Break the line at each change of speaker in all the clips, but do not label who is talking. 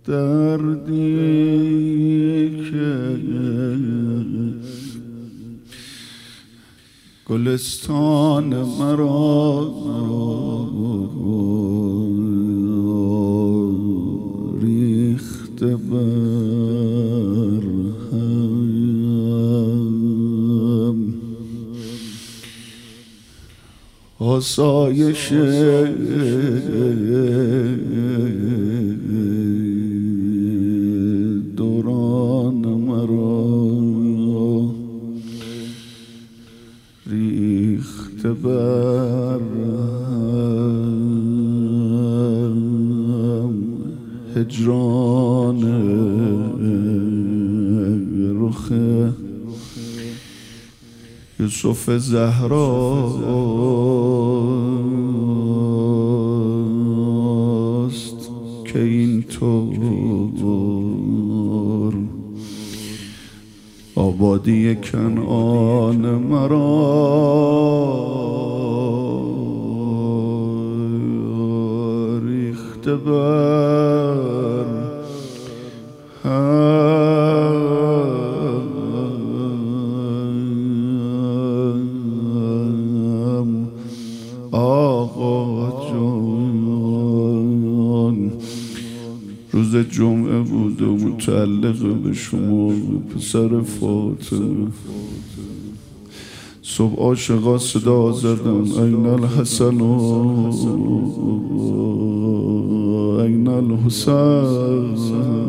دردی که گلستان مرا ریخته بر هم، آسایش دوران مرا ریخته بر هم، هجران رخ یوسف زهراست که اینطور آبادی کنعان مرا ریخته بر هم. آقا جان روز جمعه بود و متعلق به شما پسر فاطمه. صبح عاشقا صدا زدن این الحسن و این الحسین،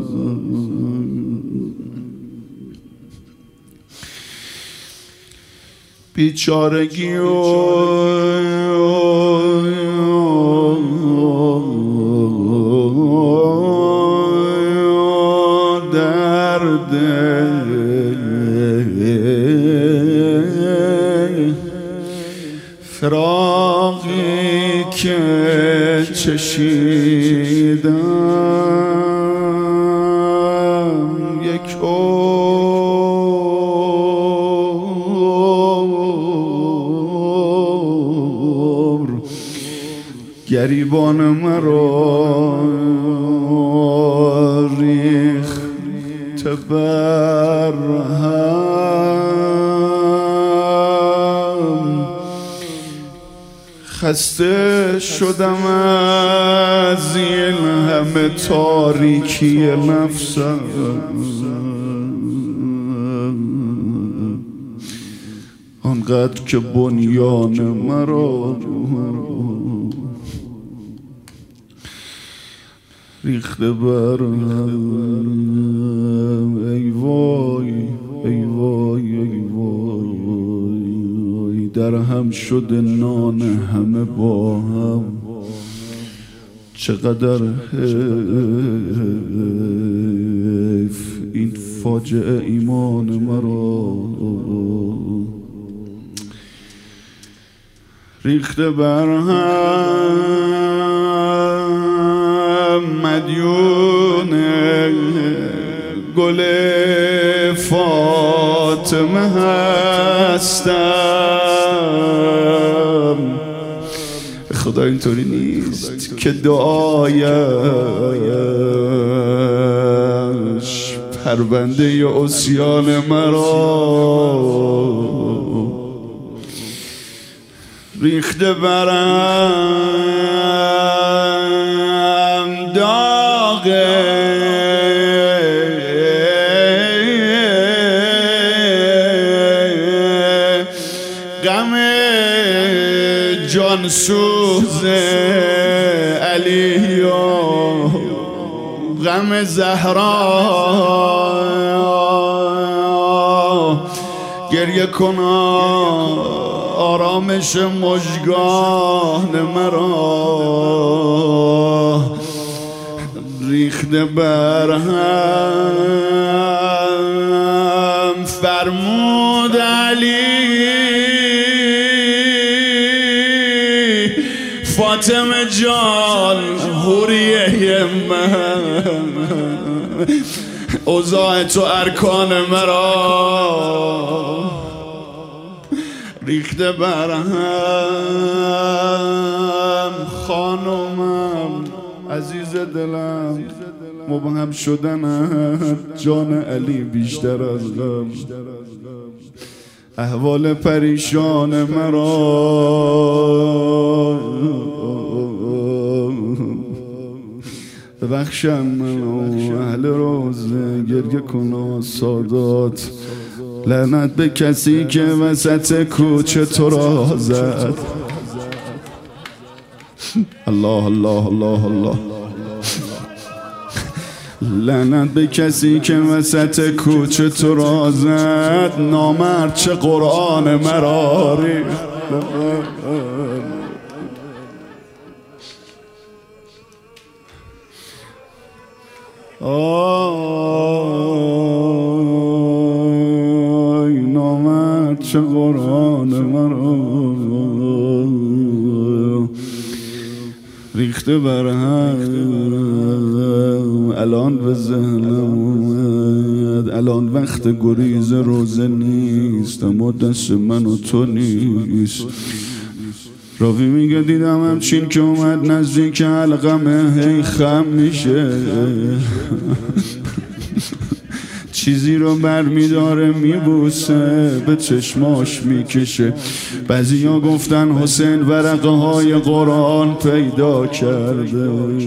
بیچارگی و درد فراقی که چشیدم یک عمر گریبان مرا ریخته بر هم، خسته شدم از این همه تاریکی نفسم، آنقدر که بنیان مرا ریخته بر هم. ای وای ای وای ای وای، در هم شده نان همه با هم، چقدر حیف این فاجعه ایمان مرا ریخته بر هم. مدیون گل فاطمه هستم، خدا اینطوری نیست که دعایش پرونده عصیان مرا ریخته برم. داغ غم جانسوز علی و غم زهرا گریه کن آرامش مژگان مرا ریخته بر هم. فرمود علی فاطمه جان حوریه من، اوضاع تو ارکان مرا ریخته بر هم. خانمم عزیز دلم مبهم شدن جان علی بیشتر از غم، احوال پریشان مرا ببخشن منو اهل روزه، گریه کن سادات، لعنت به کسی که وسط کوچه تو را زد. الله الله الله الله. لعنت به کسی که وسط کوچه تو را زد، نامرد چه قرآن مرا ریخت. آی نامرد چه قرآن مرا ریخته بر هم. الان به ذهنم اومد الان وقت گریز روزه نیست، اما دست من و تو نیست. راوی میگه دیدم همچین که اومد نزدیک حلقمه هی خم میشه، چیزی رو بر میداره میبوسه به چشماش میکشه. بعضی ها گفتن حسین ورقه های قرآن پیدا کرده،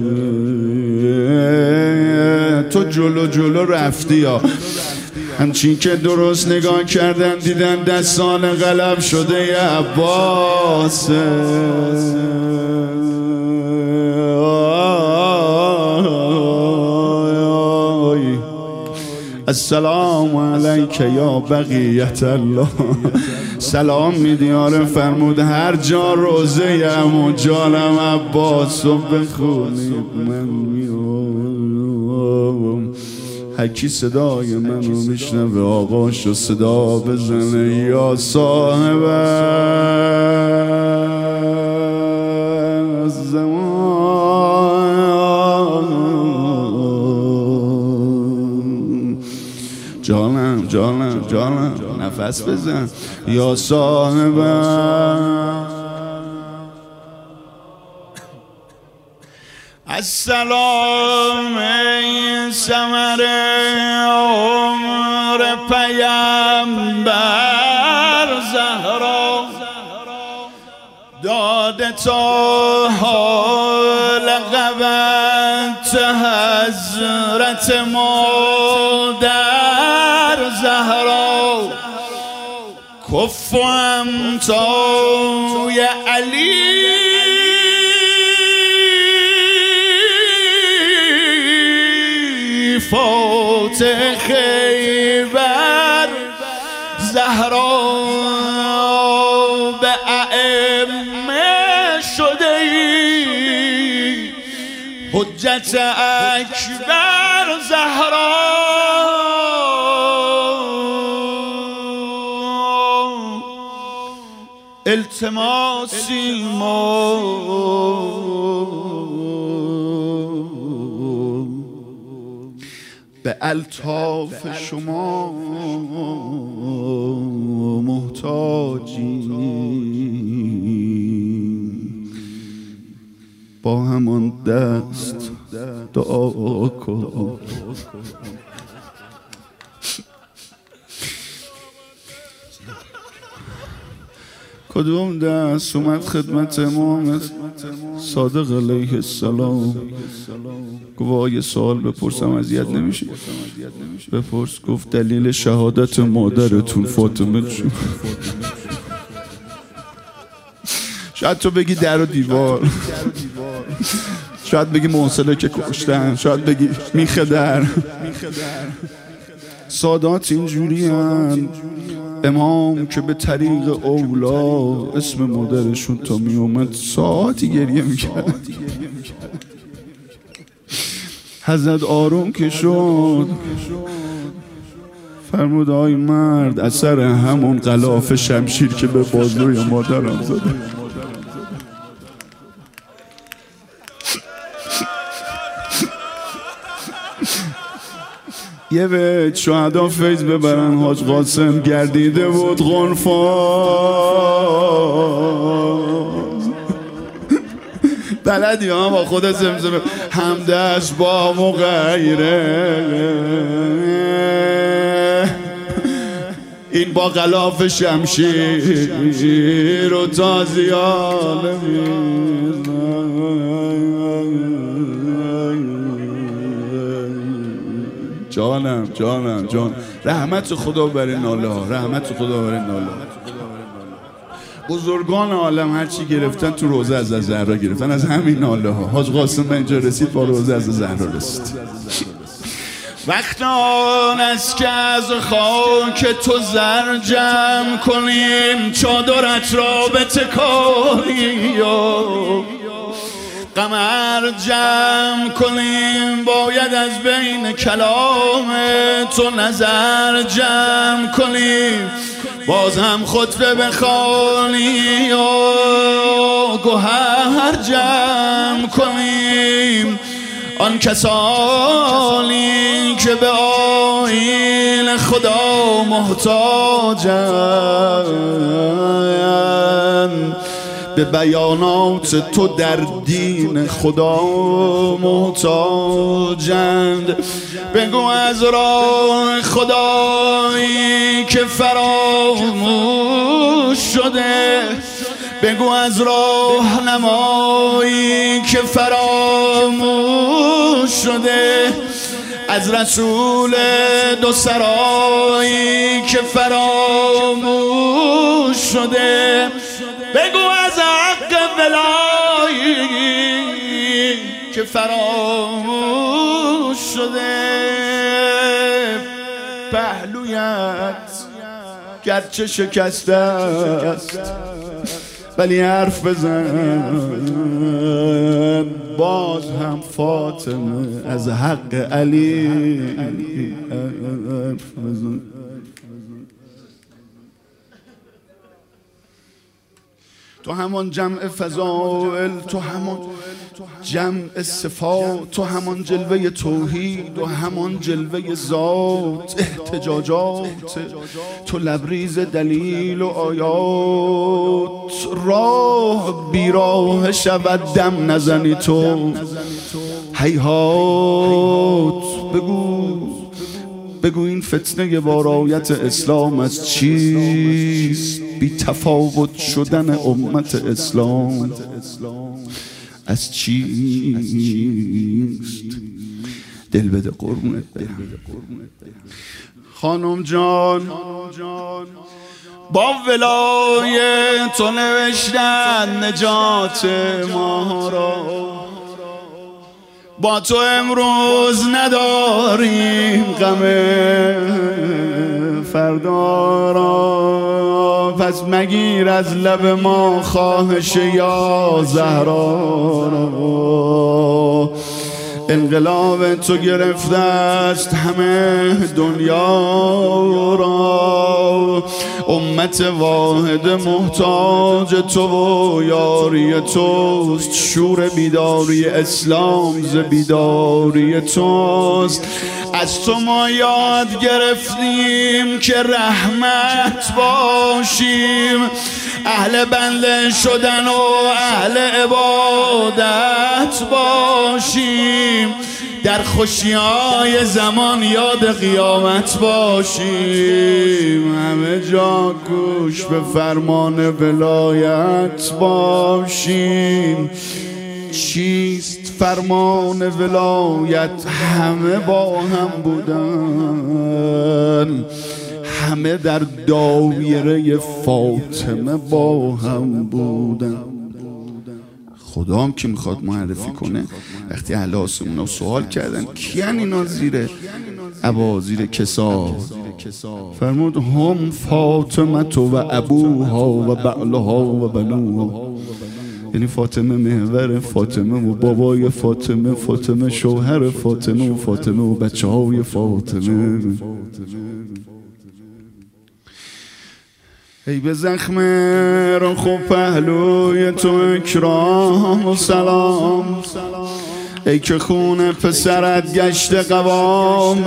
تو جلو جلو رفتی ها. همچین که درست نگاه کردن دیدن دستان قلم شده ی عباس. السلام علیک یا بقیت الله. سلام میدیاره فرمود هر جا روزه یم و جانم عباس رو بخونید من میام. هرکی صدای منو میشنوه آقاشو صدا بزنه یا صاحب الزمان. جانم جانم جانم نفس بزن یا صاحب السلام ای ثمر عمر پیامبر زهرا. داده تا حال قبت حضرت مادر زهرا. کفم تای علی فاتح خیبر زهرا. به ائمه شده ای حجت اکبر زهرا. التماسی ما به الطاف شما محتاجی، با همان دست دعا کن. کدوم دست اومد خدمت امام صادق علیه السلام؟ گفت یه سوال بپرسم اذیت نمیشه؟ بپرس. گفت دلیل شهادت مادرتون فاطمه چی؟ شاید تو بگی در و دیوار، شاید بگی محسنه که کشتن، شاید بگی میخه در. سادات اینجوری هن. امام که به طریق اولا اسم مادرشون تا می اومد ساعتی گریه میکرد. حضرت آروم که شد فرمود آی مرد اثر همون غلاف شمشیر که به بازوی مادرم زده. یه به شهدا فیض ببرن. حاج قاسم گردیده بود قنفاز، بلدی ها با خود زمزمه همدست با مغیره این با غلاف شمشیر و تازیانه جانم رحمت خدا بر این ناله ها، رحمت خدا بر این ناله ها. بزرگان عالم هرچی گرفتن تو روضه از زهرا گرفتن، از همین ناله ها. حاج قاسم به اینجا رسید، با روضه از زهرا رسید. وقت آن است که از خاک تو زر جمع کنیم، چادرت را بتکانی و قمر جمع کنیم. باید از بین کلام تو نظر جمع کنیم، باز هم خطبه بخوانی و گوهر جمع کنیم. آن کسانی که به آیین خدا محتاجند، به بیانات تو در دین خدا محتاجند. بگو از راه خدایی که فراموش شده، بگو از راه نمایی که فراموش شده، از رسول دو سرایی که فراموش شده. بگو از حق ولایی که فراموش شده. پهلویت گرچه شکسته است ولی حرف بزن، باز هم فاطمه از حق علی حرف بزن. تو همان جمع فضائل، تو همان جمع صفات، تو همان جلوه توحید و همان جلوه ذات. احتجاجات تو لبریز دلیل و آیات، راه بیراه شود دم نزنی تو هیهات. بگو این فتنه بارایت اسلام از چیست؟ بی تفاوت شدن امت اسلام از چیست؟ دل بده قربونت برم. خانم جان با ولای تو نوشتن نجات ما را، با تو امروز نداریم غم فردا را. پس مگیر از لب ما خواهش یا زهرا را. انقلاب تو گرفته است همه دنیا را. امت واحد محتاج تو و یاری توست. شور بیداری اسلام ز بیداری توست. از تو ما یاد گرفتیم که رحمت باشیم، اهل بنده شدن و اهل عبادت باشیم. در خوشی‌های زمان یاد قیامت باشیم. همه جا گوش به فرمان ولایت باشیم. چیست فرمان ولایت؟ همه با هم بودن، همه در دایره فاطمه با هم بودن. خدا هم که میخواد معرفی کنه، وقتی اهل آسمون رو سوال کردن کیان اینا زیر عبا زیر کسا، فرمود هم فاطمه و ابوها و بعلها و بنوها. یعنی فاطمه محور، فاطمه و بابای فاطمه، فاطمه شوهر فاطمه و فاطمه و بچه های فاطمه. ای به زخم رخ و پهلوی تو اکرام و سلام، ای که خون پسرت گشت قوام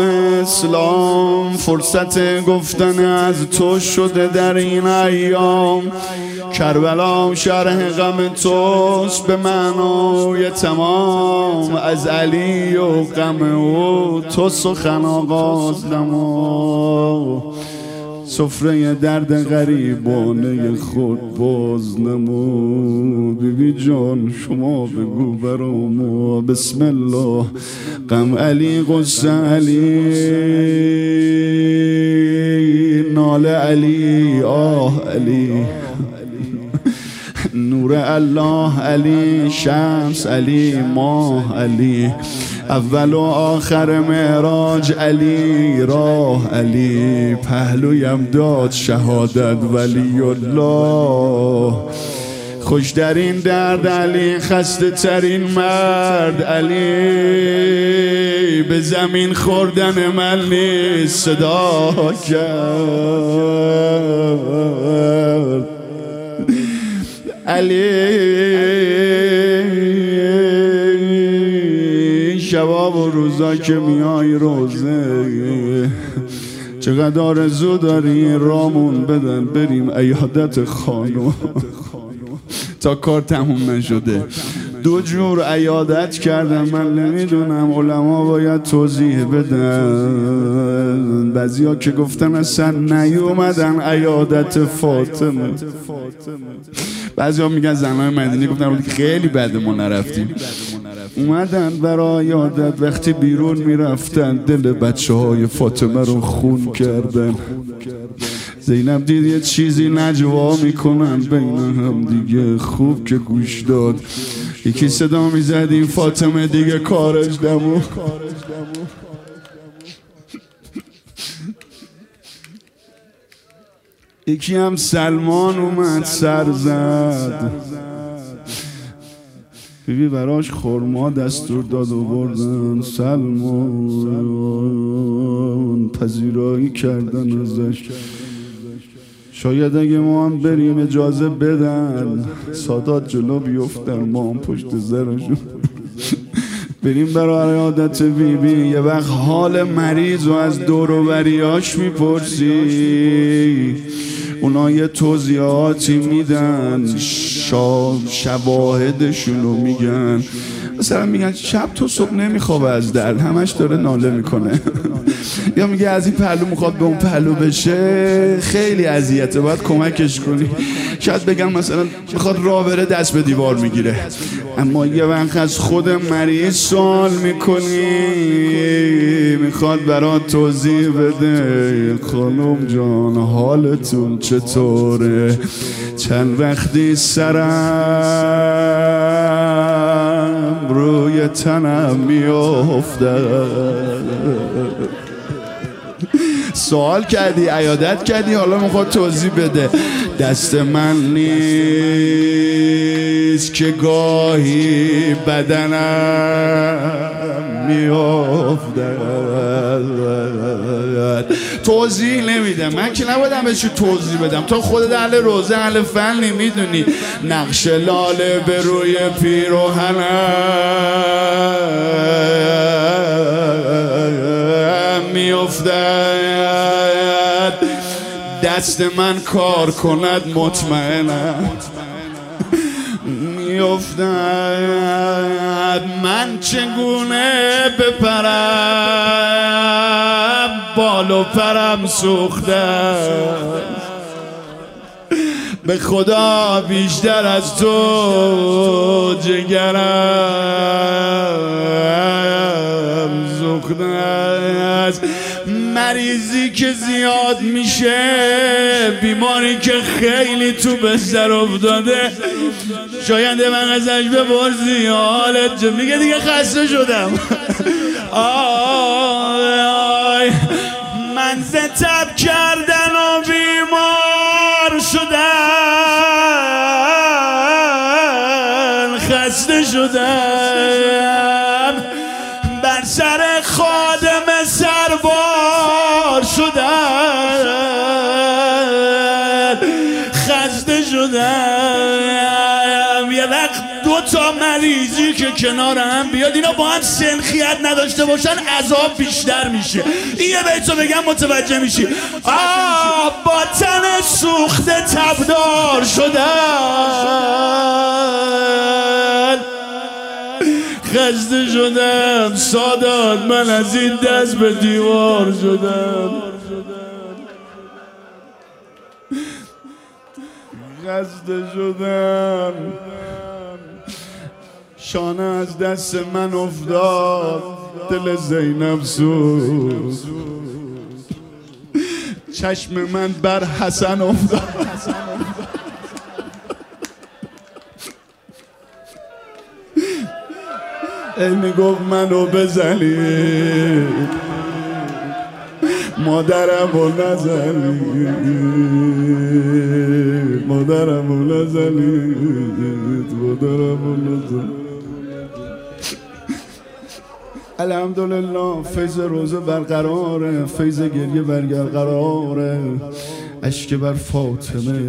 اسلام. فرصت گفتن از تو شده در این ایام، کربلا شرح غم توست به معنای تمام، از علی و غم او تو سخن آغاز نما. سفره درد غریبانه خود باز نما. بیبی جان شما بگو برامو بسم الله. غم علی غصه علی ناله علی آه علی، نور الله علی شمس علی ماه علی، اول و آخر معراج علی راه علی، پهلویم داد شهادت ولی الله. خوش در این درد علی، خسته ترین مرد علی، به زمین خوردن من نیست صدا کرد علی. شباب و روزا که میای روزه، چقدر آرزو داری رامون بدن بریم عیادت خانم تا کار تموم نشده. دو جور عیادت کردم من نمیدونم، علما باید توضیح بدن. بعضیا که گفتن اصلا نیومدن عیادت فاطمه، بعضیا میگن زنای مدینه گفتن خیلی بعد ما نرفتیم، اومدن برای عیادت. وقتی بیرون میرفتن دل بچه های فاطمه رو خون کردن. زینب دید یه چیزی نجوا میکنن بین هم دیگه، خوب که گوش داد. یکی صدا میزد این فاطمه دیگه کارش نمو. یکی هم سلمان اومد سر زد، بیبی براش خورما دستور داد و بردن. سلمان پذیرایی کردن ازش. شاید اگه ما هم بریم اجازه بدن سادات جلو بیفتن، ما هم پشت زرشون بریم برای عادت بیبی. یه وقت حال مریض و از دور و بریاش میپرسی، اونا یه توضیحاتی میدن، شواهدشونو میگن. مثلا میگن شب تا صبح نمیخوابه از درد، همش داره ناله میکنه یا میگه از این پهلو میخواد به اون پهلو بشه، خیلی اذیته باید کمکش کنی. شاید بگم مثلا میخواد راه بره دست به دیوار میگیره، اما یه وقت از خود مریض سوال میکنی، میخواد برات توضیح بده. خانم جان حالتون چطوره؟ چند وقتی سرم روی تنم میافته. سوال کردی، عیادت کردی، حالا میخواد توضیح بده. دست من نیست که گاهی بدنم میافتد. توضیح نمیدم، من که نبودم بهش توضیح بدم، تو خودت اهل روزه اهل فنی میدونی. نقش لاله به روی پیراهنم میافتد، دست من کار کند مطمئنم میافتد. من چگونه بپرم بال و پرم سوخته، به خدا بیشتر از تو جگرم سوخته است. مریضی که زیاد میشه، بیماری که خیلی تو بستر افتاده، شاید من ازش بپرسی حالت چه، میگه دیگه خسته شدم. آی من ز تب کردن و بیمار شدن، خسته شدم، بر سر خادم سربار شدن، خسته شدم. یه وقت 2 تا علیزی که کنار هم بیاد، اینا با هم سنخیت نداشته باشن عذاب بیشتر میشه. این یه بیتو بگم متوجه میشی. با تن سوخته تبدار شدن، خسته شدم سادات، من از این دست به دیوار شدم. خسته شدم، شانه از دست من افتاد، دل زینب سوخت، چشم من بر حسن افتاد. ای میگفت منو بزنید، مادرمو نزنید، مادرمو نزنید، مادرمو نزنید. الحمدلله فیض روزه برقراره، فیض گریه برقراره، اشک بر فاطمه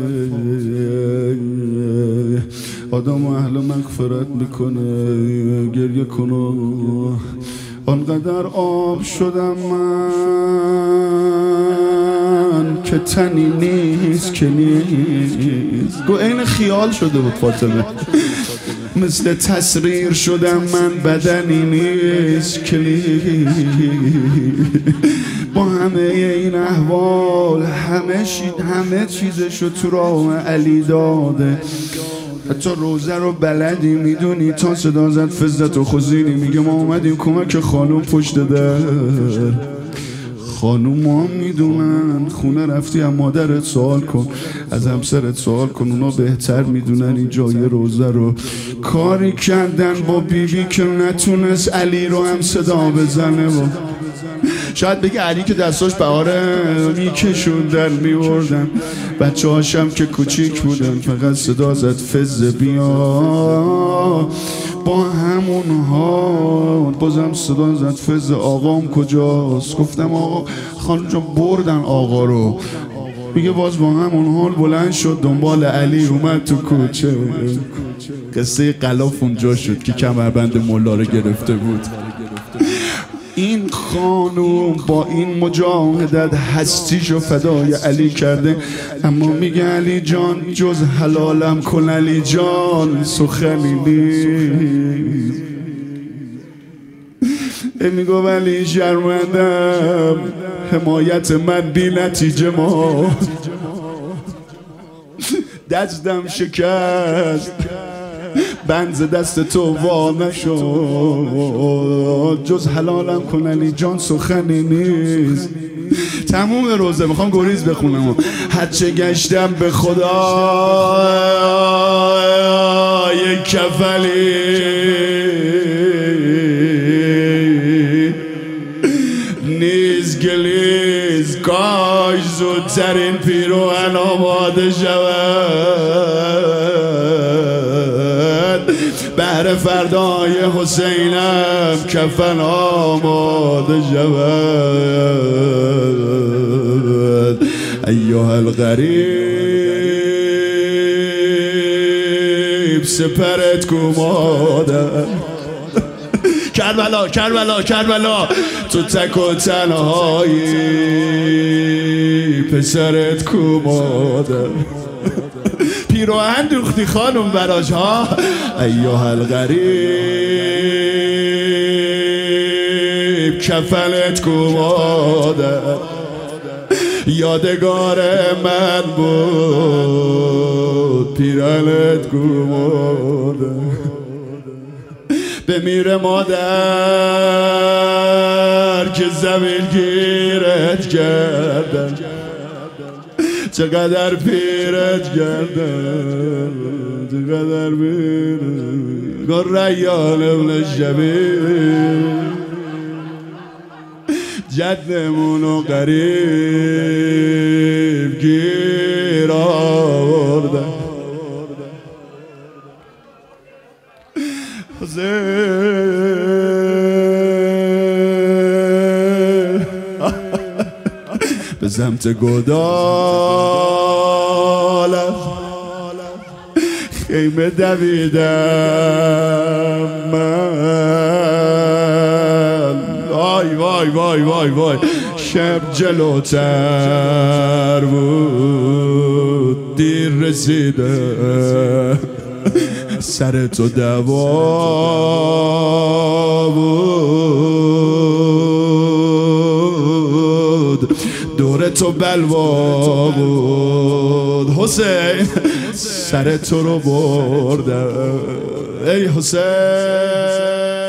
آدم و اهل مغفرت میکنه. گریه کنو، آنقدر آب شدم من که تنی نیست که نیست. گو این خیال شده بود فاطمه، مثل تصریر شدم من بدنی نیست که نیست. با همه این احوال همه چیزشو تو راه علی داده. حتی روزه رو بلدی میدونی، تا صدا زد فزت و خوزینی میگه ما اومدیم کمک خانوم پشت در. خانوم ها میدونن، خونه رفتی از مادرت سوال کن، از همسرت سوال کن، اونا بهتر میدونن این جای روزه رو. کاری کردن با بیبی که نتونست علی رو هم صدا بزنه. و شاید بگه علی که دستاش بهاره میکشوندن میوردن، بچه هاشم که کوچیک بودن فقط صدا زد فز بیا. با همون حال بازم صدا زد فز آقام کجاست؟ گفتم آقا خانم جان بردن آقا رو. میگه باز با همون حال بلند شد دنبال علی اومد تو کوچه. قصه غلاف اونجا شد که کمربند مولا رو گرفته بود. این خانوم با این مجاهدت هستیشو فدای علی کرده، اما میگه علی جان جز حلالم کن علی جان سخنی نیست. میگه ولی شرمندم حمایت من بی نتیجه ما، دستم شکست بنز دست تو وا نشد، جز حلالم کن علی جان سخنی نیست. تموم روزه میخوام گریز بخونم. هرچه گشتم به خدا یک کفلی، نیز گلیز کاش زودتر این پیروهن آماده شود، بهر فردای حسینم کفن آماده شود. ایها الغریب سپرت کو مادر، کربلا کربلا کربلا تو تک و تنهایی، پسرت کو مادر. پیراهن دوختی خانم براش ها. ایها الغریب کفنت کو مادر، یادگار من بود پیرانت کو مادر. بمیره مادر که زمین گیرت کردن، چقدر پیرت کردن، چقدر پیرت کن. ریان ابن شبیل جدمونو قریب گیر آوردن. به سمت گدالم خیمه دویدم من، وای وای وای وای وای، شب جلوتر بود دیر رسیدم، سر تو دوا بود، دور تو بلوا بود، حسین سر تو رو بردم ای حسین.